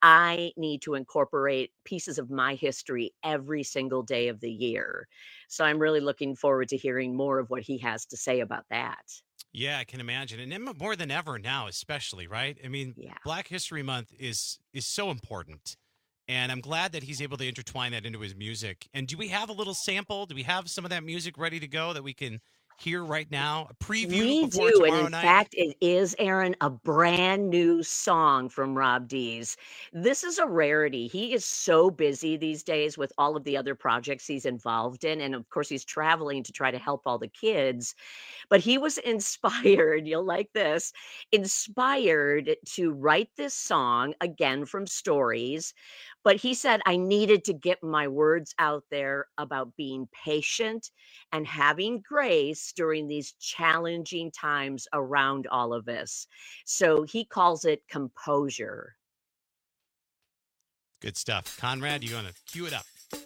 I need to incorporate pieces of my history every single day of the year. So I'm really looking forward to hearing more of what he has to say about that. Yeah, I can imagine. And then more than ever now, especially, right? I mean, yeah. Black History Month is is so important. And I'm glad that he's able to intertwine that into his music. And do we have a little sample? Do we have some of that music ready to go that we can hear right now? A preview We before do, and tomorrow in night? fact, it is, Aaron, a brand new song from Rob Dees. This is a rarity. He is so busy these days with all of the other projects he's involved in, and of course, he's traveling to try to help all the kids. But he was inspired, you'll like this, inspired to write this song, again, from stories. But he said, I needed to get my words out there about being patient and having grace during these challenging times around all of us. So he calls it composure. Good stuff. Conrad, you want to cue it up?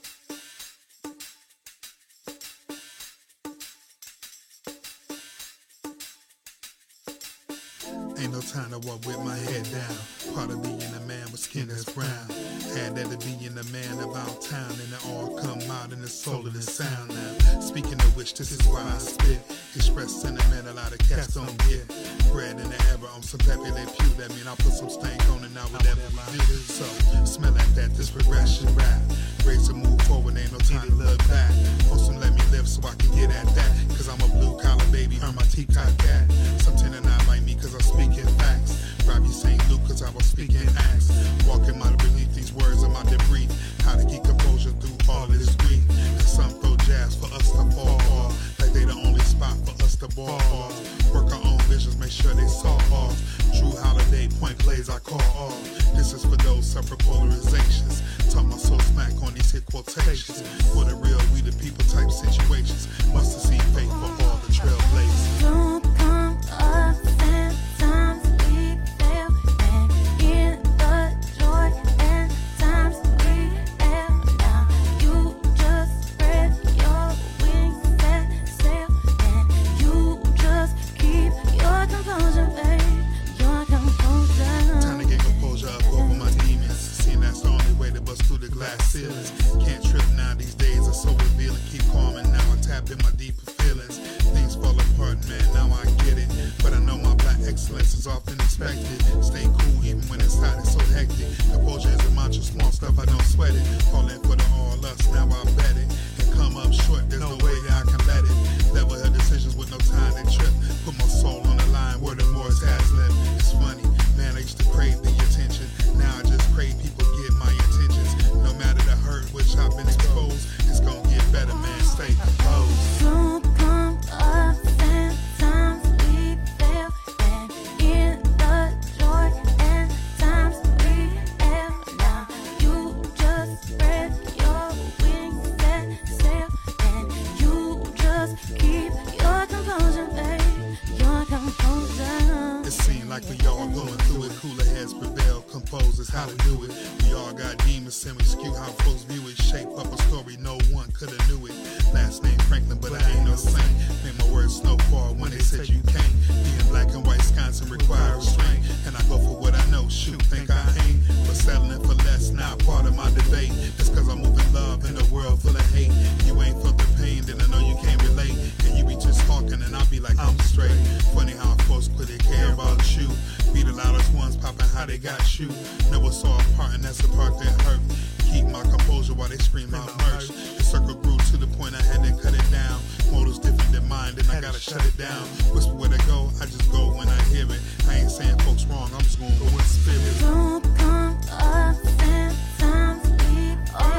Ain't no time to walk with my head down. Part of being a man with skin that's brown. Had that to being a man about town, and it all come out in the soul of the sound now. Speaking of which, this is why I spit. Express sentiment a lot of cats don't get. Bred in the ever on some peppy they pew. That mean I put some stank on it now whatever we do. So, smell like that, this progression rap. Raise to move forward, ain't no time to look back. On some let me live so I can get at that. Cause I'm a blue collar baby, earn my teacup cat. Some tend to not like me cause I'm speaking facts. Robbie Saint Luke cause I was speaking acts. Walking my beneath these words of my debris. How to keep composure through all of this grief. And some throw jazz for us to fall off. Like they the only spot for us to ball off. Work our own visions, make sure they saw off. True holiday point plays I call off. This is for those separate polarizations. Talk my soul smack on these hit quotations. For the real, we the people type situations. Must have seen faith for all the trailblazers. Don't come up and times we fail, and in the joy and times we have now. You just spread your wings and sail, and you just keep your composure, babe. Your composure. Time to get composure up over my demons. Seeing that's the only way to bust through the glass ceilings. Can't trip now, these days are so revealing. Keep calm and now I tap in my deeper feelings. Things fall apart, man, now I get it. But I know my black excellence is often expected. Stay cool even when it's hot, it's so hectic. Composure is a mantra, small stuff, I don't sweat it. All in for the all us, now I bet it. And come up short, there's no way that I can let it. Level her decisions with no time to trip. Put my soul on the line, word of Morris has left. It's funny, man, I used to crave the attention. Now I just crave people get my intentions. No matter the hurt which I've been exposed, it's gonna get better, man, stay composed. Don't come up and times we fail, and in the joy and times we have now. You just spread your wings and sail, and you just keep your composure, babe. Your composure. It seemed like we all going through it. Cooler heads prevail, composers how to do it. We all got demons and we skew how folks view it. Shape up a story no one coulda knew it. Last name Franklin, but I ain't no saint. Made my words snowfall when they said you can't. Being black and white Wisconsin require restraint. And I go for what I know, shoot, think I ain't. But settling for less, not part of my debate. It's cause I'm moving love in a world full of hate. You ain't felt the pain, then I know you can't relate. And you be just talking and I'll be like, I'm straight. Funny how folks put their care about you. Be the loudest ones popping how they got you. Never saw a part and that's the part that hurt. Keep my composure while they scream out merch. The circle grew to the point I had to cut it down. Motives different than mine, then I gotta shut it down. Whisper where to go, I just go when I hear it. I ain't saying folks wrong, I'm just gonna go with spirit. Don't come up and times we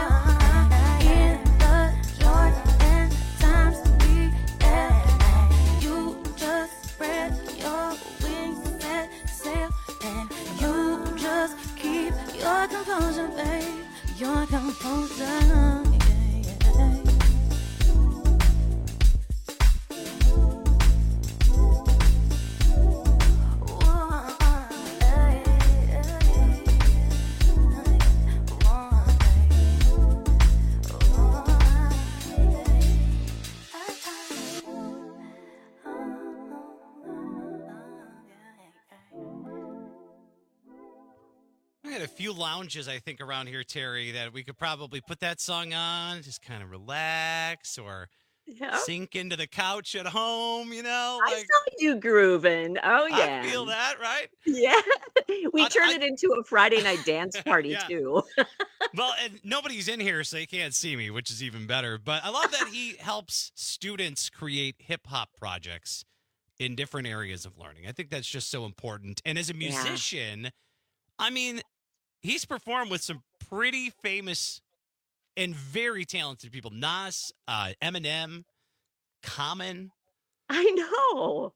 fail, in the joy and times we have. You just spread your wings and sail, and you just keep your composure, babe. Your composure. Yeah, yeah. I had a few few lounges, I think, around here, Terry, that we could probably put that song on, just kind of relax or Yeah. sink into the couch at home, you know? I saw you grooving. Oh, yeah. I feel that, right? Yeah. We I- turned I- it into a Friday night dance party, Yeah. too. Well, and nobody's in here, so you can't see me, which is even better. But I love that he helps students create hip hop projects in different areas of learning. I think that's just so important. And as a Yeah. musician, I mean, he's performed with some pretty famous and very talented people. Nas, uh, Eminem, Common. I know.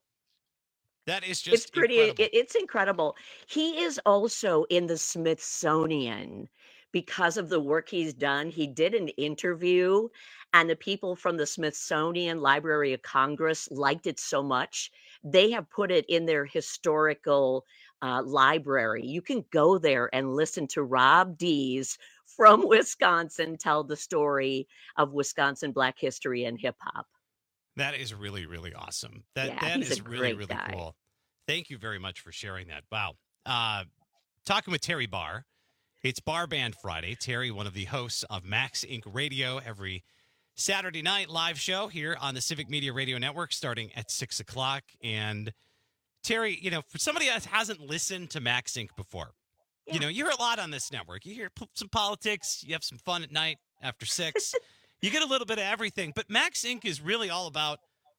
That is just It's pretty incredible. it, it's incredible. He is also in the Smithsonian because of the work he's done. He did an interview and the people from the Smithsonian Library of Congress liked it so much. They have put it in their historical uh, library. You can go there and listen to Rob Dees from Wisconsin tell the story of Wisconsin Black history and hip hop. That is really, really awesome. That Yeah, that he's a is really, great really guy. cool. Thank you very much for sharing that. Wow. Uh, talking with Terry Barr. It's Bar Band Friday. Terry, one of the hosts of Max Incorporated. Radio, every Saturday night live show here on the Civic Media Radio Network starting at six o'clock. And Terry, you know, for somebody that hasn't listened to Max Incorporated before, you know, you hear a lot on this network. You hear p- some politics. You have some fun at night after six. You get a little bit of everything. But Max Incorporated is really all about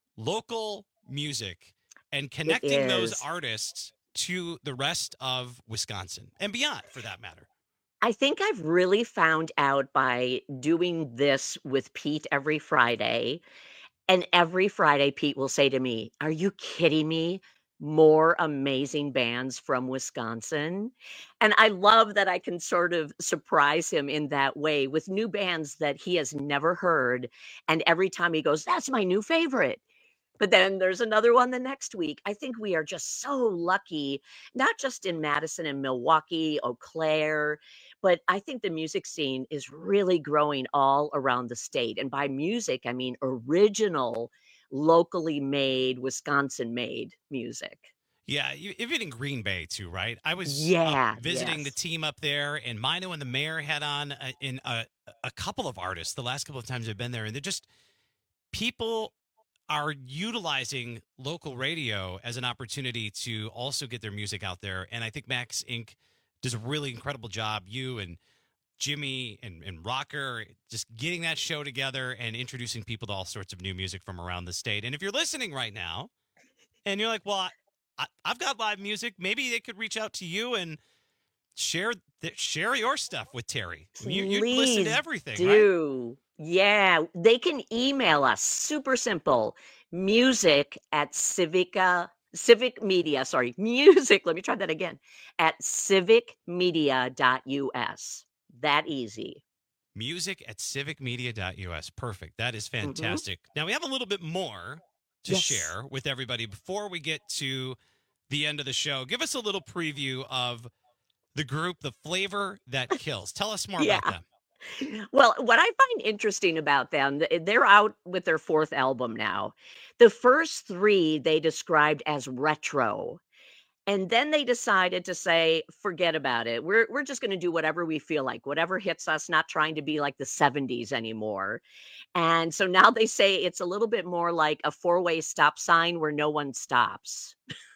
local music and connecting those is. artists to the rest of Wisconsin and beyond, for that matter. I think I've really found out by doing this with Pete every Friday. And every Friday, Pete will say to me, "Are you kidding me? More amazing bands from Wisconsin." And I love that I can sort of surprise him in that way with new bands that he has never heard. And every time he goes, "That's my new favorite." But then there's another one the next week. I think we are just so lucky, not just in Madison and Milwaukee, Eau Claire, but I think the music scene is really growing all around the state. And by music, I mean original, locally made, Wisconsin made music. Yeah, you- even in Green Bay, too, right? I was uh, Yeah, visiting yes. the team up there, and Mino and the mayor had on uh, in a, a couple of artists the last couple of times I've been there, and they're just people are utilizing local radio as an opportunity to also get their music out there. And I think Max Incorporated does a really incredible job. You and Jimmy and, and Rocker just getting that show together and introducing people to all sorts of new music from around the state. And if you're listening right now and you're like, well, I, I've got live music, maybe they could reach out to you and share th- share your stuff with Terry. You, you listen to Please everything, right? do. Yeah, they can email us. Super simple. Music at Civica, Civic Media, sorry, music, let me try that again, at civic media dot u s. That easy. Music at civic media dot u s. Perfect. That is Mhm. fantastic. Now, we have a little bit more to Yes. share with everybody before we get to the end of the show. Give us a little preview of the group, The Flavor That Kills. Tell us more Yeah. about them. Well, what I find interesting about them, th- they're out with their fourth album now. The first three they described as retro. And then they decided to say, forget about it. We're we're just going to do whatever we feel like, whatever hits us, not trying to be like the seventies anymore. And so now they say it's a little bit more like a four-way stop sign where no one stops.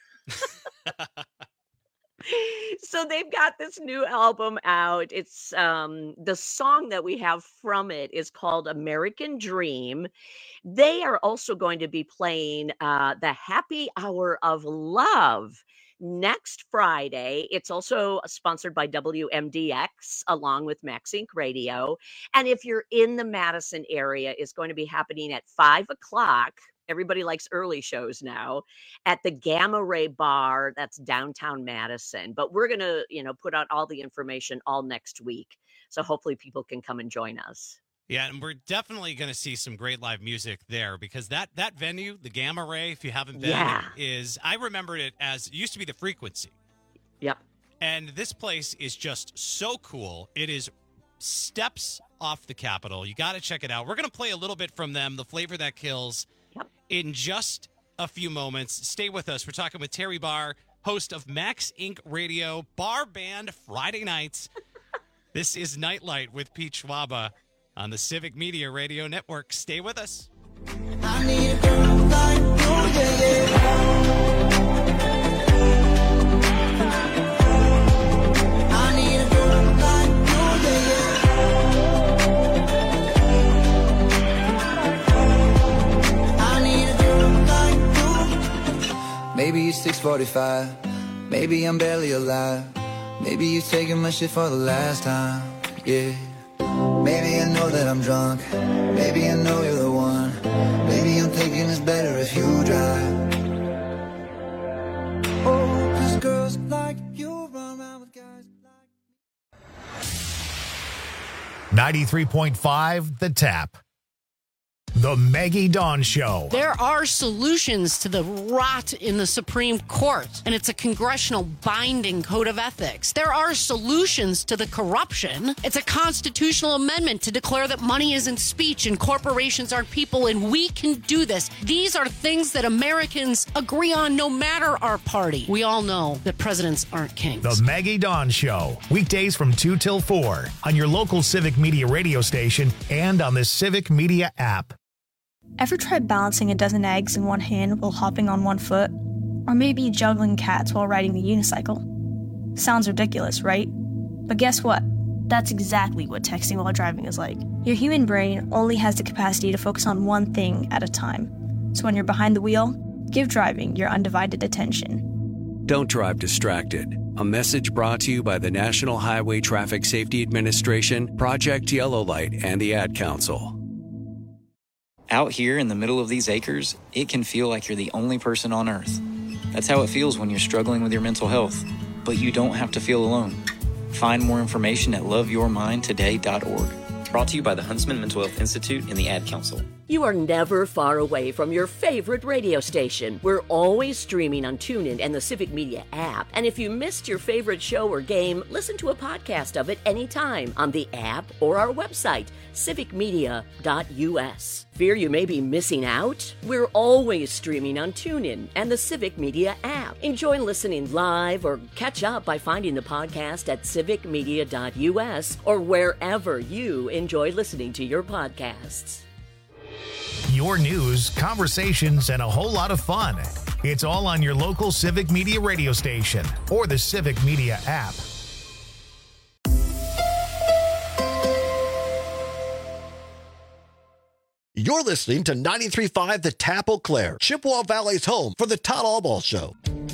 So they've got this new album out. It's um the song that we have from it is called American Dream. They are also going to be playing uh the Happy Hour of Love next Friday. It's also sponsored by W M D X along with Max Incorporated. Radio. And if you're in the Madison area, it's going to be happening at five o'clock. Everybody likes early shows now at the Gamma Ray Bar. That's downtown Madison. But we're going to, you know, put out all the information all next week. So hopefully people can come and join us. Yeah, and we're definitely going to see some great live music there because that that venue, the Gamma Ray, if you haven't been, Yeah. is I remembered it as it used to be the Frequency. Yep. And this place is just so cool. It is steps off the Capitol. You got to check it out. We're going to play a little bit from them, The Flavor That Kills, Yep. in just a few moments. Stay with us. We're talking with Terry Barr, host of Max Incorporated. Radio, Bar Band Friday nights This is Nightlight with Pete Schwaba on the Civic Media Radio Network. Stay with us. I need a girl like you, yeah, yeah. I need a girl like you, yeah, yeah. I need a girl like you. Maybe it's six forty-five. Maybe I'm barely alive. Maybe you're taking my shit for the last time. Yeah. Maybe I know that I'm drunk. Maybe I know you're the one. Maybe I'm thinking it's better if you drive. Oh, 'cause girls like you run around with guys. ninety-three point five The Tap. The Maggie Dawn Show. There are solutions to the rot in the Supreme Court, and it's a congressional binding code of ethics. There are solutions to the corruption. It's a constitutional amendment to declare that money isn't speech and corporations aren't people, and we can do this. These are things that Americans agree on no matter our party. We all know that presidents aren't kings. The Maggie Dawn Show. Weekdays from two till four on your local Civic Media radio station and on the Civic Media app. Ever tried balancing a dozen eggs in one hand while hopping on one foot? Or maybe juggling cats while riding the unicycle? Sounds ridiculous, right? But guess what? That's exactly what texting while driving is like. Your human brain only has the capacity to focus on one thing at a time. So when you're behind the wheel, give driving your undivided attention. Don't drive distracted. A message brought to you by the National Highway Traffic Safety Administration, Project Yellow Light, and the Ad Council. Out here in the middle of these acres, it can feel like you're the only person on Earth. That's how it feels when you're struggling with your mental health. But you don't have to feel alone. Find more information at love your mind today dot org. Brought to you by the Huntsman Mental Health Institute and the Ad Council. You are never far away from your favorite radio station. We're always streaming on TuneIn and the Civic Media app. And if you missed your favorite show or game, listen to a podcast of it anytime on the app or our website, civic media dot u s. Fear you may be missing out? We're always streaming on TuneIn and the Civic Media app. Enjoy listening live or catch up by finding the podcast at civic media dot u s or wherever you enjoy listening to your podcasts. Your news, conversations, and a whole lot of fun. It's all on your local Civic Media radio station or the Civic Media app. You're listening to ninety-three point five The Tap Eau Claire, Chippewa Valley's home for the Todd Allball Show.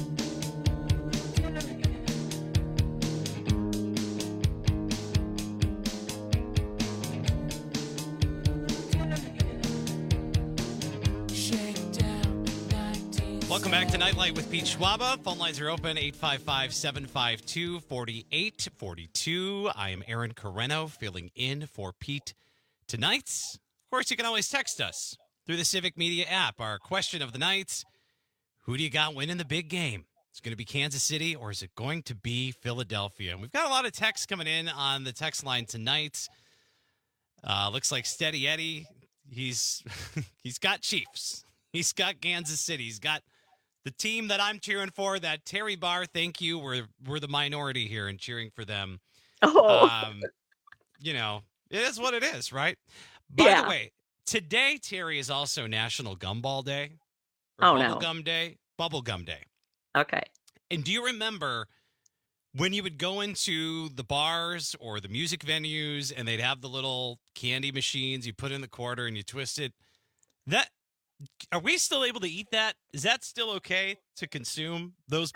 Welcome back to Nightlight with Pete Schwaba. Phone lines are open, eight five five, seven five two, four eight four two. I am Aaron Carreno, filling in for Pete tonight. Of course, you can always text us through the Civic Media app. Our question of the night, who do you got winning the big game? It's going to be Kansas City, or is it going to be Philadelphia? And we've got a lot of texts coming in on the text line tonight. Uh, looks like Steady Eddie, he's he's got Chiefs. He's got Kansas City. He's got the team that I'm cheering for, that Terry Barr, thank you. We're we're the minority here in cheering for them. Oh. Um, you know, it is what it is, right? By Yeah. the way, today, Terry, is also National Gumball Day. Or Oh, no. Bubblegum Day. Bubblegum Day. Okay. And do you remember when you would go into the bars or the music venues and they'd have the little candy machines, you put in the quarter and you twist it? That Are we still able to eat that? Is that still okay to consume those?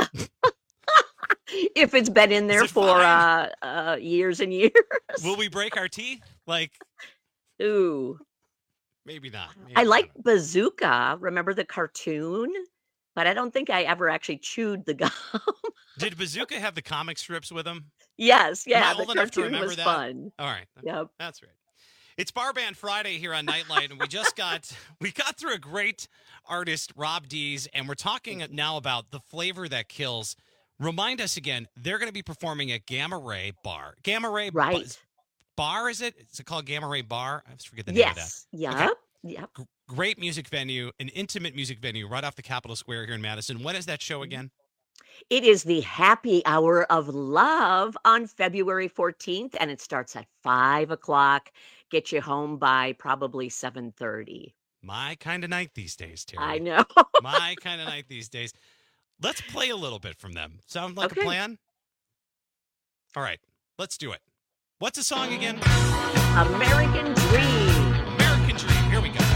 If it's been in there it for uh, uh, years and years. Will we break our teeth? Like, Ooh. maybe not. Maybe I like Bazooka. Remember the cartoon? But I don't think I ever actually chewed the gum. Did Bazooka have the comic strips with him? Yes, yeah. Am I The old enough to cartoon remember was that? fun. All right. Yep. That's right. It's Bar Band Friday here on Nightlight, and we just got we got through a great artist, Rob Dees, and we're talking now about the flavor that kills. Remind us again, they're going to be performing at Gamma Ray Bar. Gamma Ray Right. Ba- Bar, is it? Is it called Gamma Ray Bar? I always forget the name of that. Yes. Yep. Okay. Yep. G- great music venue, an intimate music venue right off the Capitol Square here in Madison. When is that show again? It is the happy hour of love on February fourteenth, and it starts at five o'clock. Get you home by probably seven thirty. My kind of night these days, Terry. I know. My kind of night these days. Let's play a little bit from them. Sound like Okay. a plan? All right, let's do it. What's the song again? American Dream. American Dream. Here we go.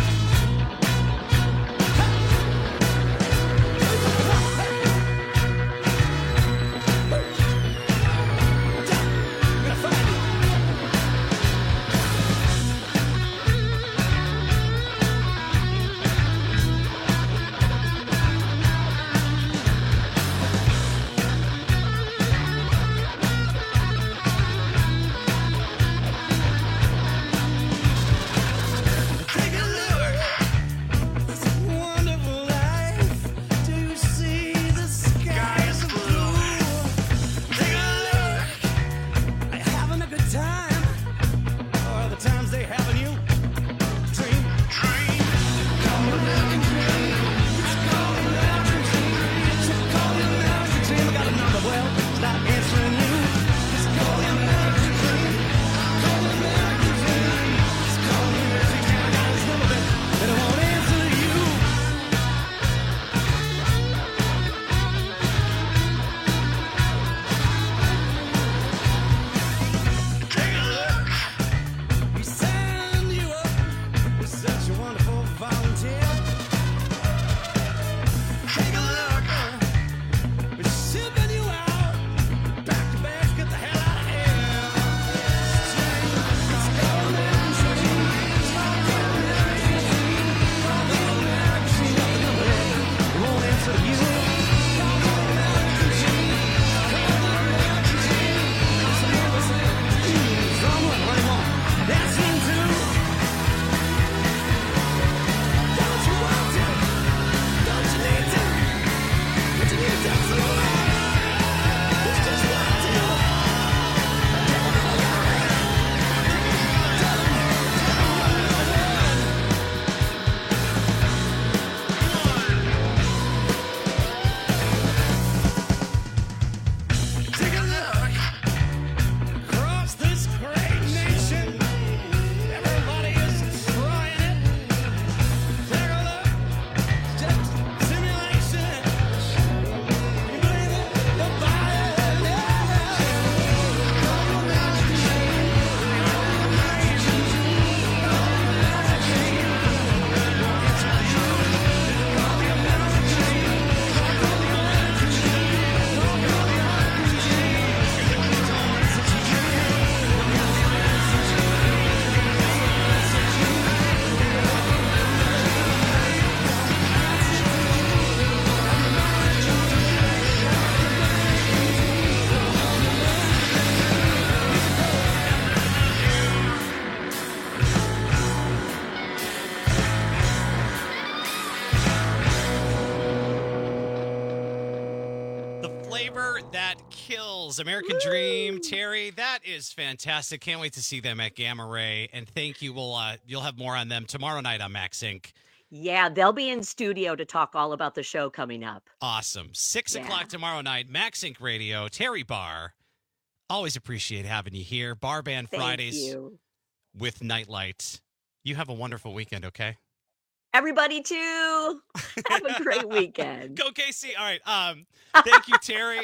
American Dream. Terry, that is fantastic. Can't wait to see them at Gamma Ray. And thank you. We'll, uh, you'll have more on them tomorrow night on Max Inc. Yeah, they'll be in studio to talk all about the show coming up. Awesome. Six Yeah. o'clock tomorrow night, Max Inc Radio, Terry Barr. Always appreciate having you here. Bar Band Thank Fridays you. with Nightlight. You have a wonderful weekend, okay? Everybody, too. Have a great weekend. Go K C. All right. Um, thank you, Terry.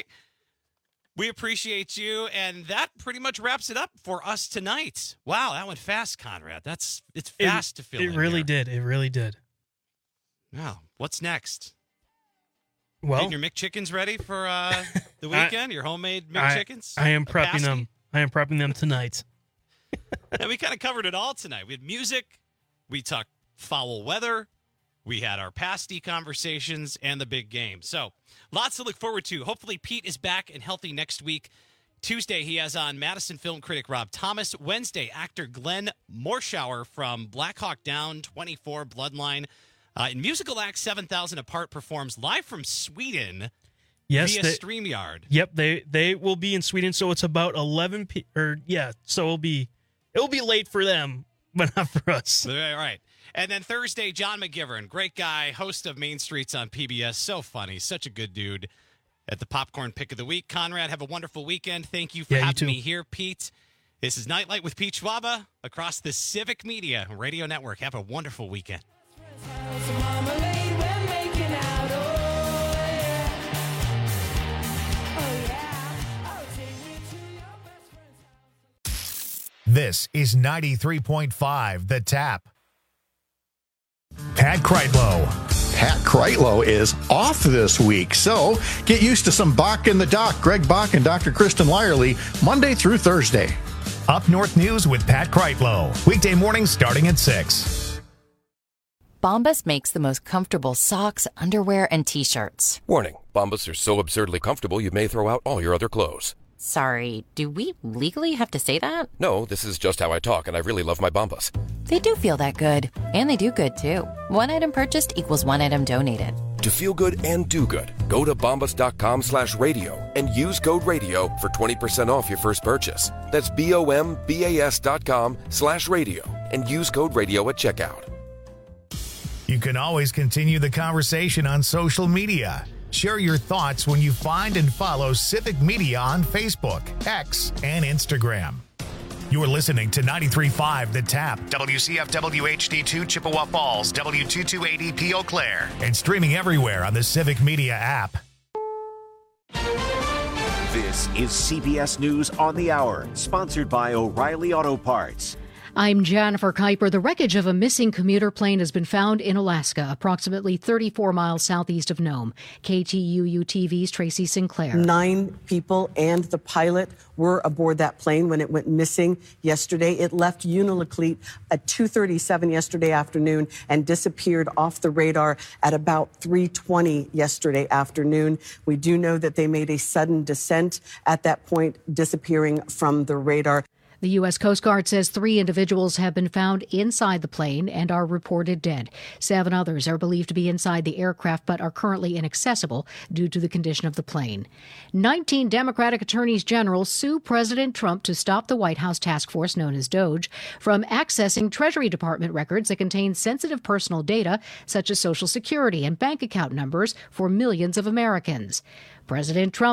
We appreciate you, and that pretty much wraps it up for us tonight. Wow, that went fast, Conrad. That's it's fast it, to fill It in really here. did. It really did. Wow, what's next? Well, Getting your McChickens ready for uh, the weekend? your homemade I, McChickens? I am A prepping pasty? them. I am prepping them tonight. And we kind of covered it all tonight. We had music, we talked foul weather, we had our pasty conversations, and the big game. So lots to look forward to. Hopefully Pete is back and healthy next week. Tuesday, he has on Madison film critic Rob Thomas. Wednesday, actor Glenn Morshower from Black Hawk Down, twenty-four, Bloodline. Uh, and musical act seven thousand Apart performs live from Sweden Yes, via they, StreamYard. Yep, they they will be in Sweden, so it's about eleven p. Or yeah, so it'll be it'll be late for them, but not for us. All right. And then Thursday, John McGivern, great guy, host of Main Streets on P B S. So funny, such a good dude. at the Popcorn Pick of the Week. Conrad, have a wonderful weekend. Thank you for Yeah, you having too. me here, Pete. This is Nightlight with Pete Schwaba across the Civic Media Radio Network. Have a wonderful weekend. This is ninety-three point five The Tap. Pat Kreitlow. Pat Kreitlow is off this week, so get used to some Bach in the Dock. Greg Bach and Doctor Kristen Lyerly, Monday through Thursday. Up North News with Pat Kreitlow. Weekday mornings starting at six. Bombas makes the most comfortable socks, underwear, and T-shirts. Warning, Bombas are so absurdly comfortable you may throw out all your other clothes. Sorry, do we legally have to say that? No, this is just how I talk, and I really love my Bombas. They do feel that good. And they do good, too. One item purchased equals one item donated. To feel good and do good, go to bombas.com slash radio and use code radio for twenty percent off your first purchase. That's B-O-M-B-A-S dot com slash radio and use code radio at checkout. You can always continue the conversation on social media. Share your thoughts when you find and follow Civic Media on Facebook, X, and Instagram. You're listening to ninety-three point five The Tap, W C F W H D two Chippewa Falls, W two twenty-eight E P Eau Claire, and streaming everywhere on the Civic Media app. This is C B S News on the Hour, sponsored by O'Reilly Auto Parts. I'm Jennifer Kuiper. The wreckage of a missing commuter plane has been found in Alaska, approximately thirty-four miles southeast of Nome. K T U U T V's Tracy Sinclair. Nine people and the pilot were aboard that plane when it went missing yesterday. It left Unalakleet at two thirty-seven yesterday afternoon and disappeared off the radar at about three twenty yesterday afternoon. We do know that they made a sudden descent at that point, disappearing from the radar. The U S. Coast Guard says three individuals have been found inside the plane and are reported dead. Seven others are believed to be inside the aircraft but are currently inaccessible due to the condition of the plane. nineteen Democratic attorneys general sue President Trump to stop the White House task force, known as DOGE, from accessing Treasury Department records that contain sensitive personal data such as Social Security and bank account numbers for millions of Americans. President Trump